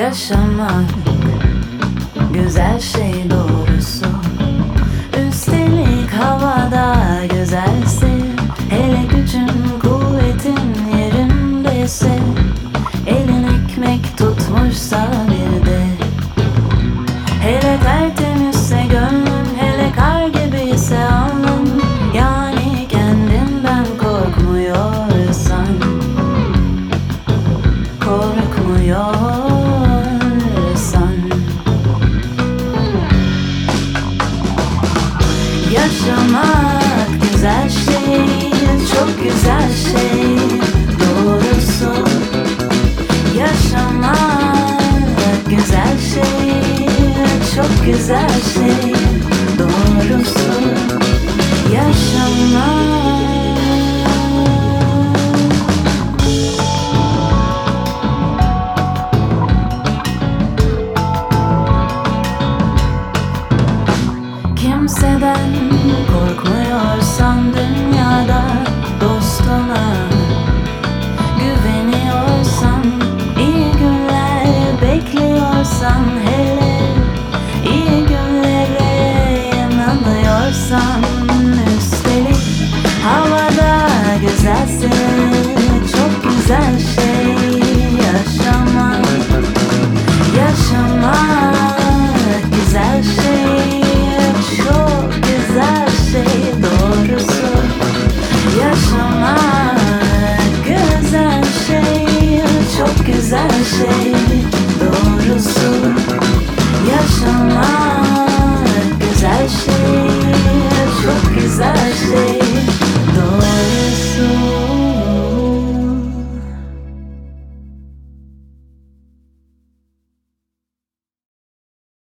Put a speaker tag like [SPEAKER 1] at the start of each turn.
[SPEAKER 1] Yaşamak güzel şey doğrusu. Üstelik havada güzelsin. Hele gücün kuvvetin yerindeyse, elin ekmek tutmuşsa bir de. Hele tertemizse gönlün, hele kar gibiyse alnın. Yani kendinden korkmuyorsan, yaşamak güzel şey, çok güzel şey doğrusu. Yaşamak güzel şey, çok güzel şey doğrusu. Yaşamak. Kimseden korkmuyorsan dünyada, dostuna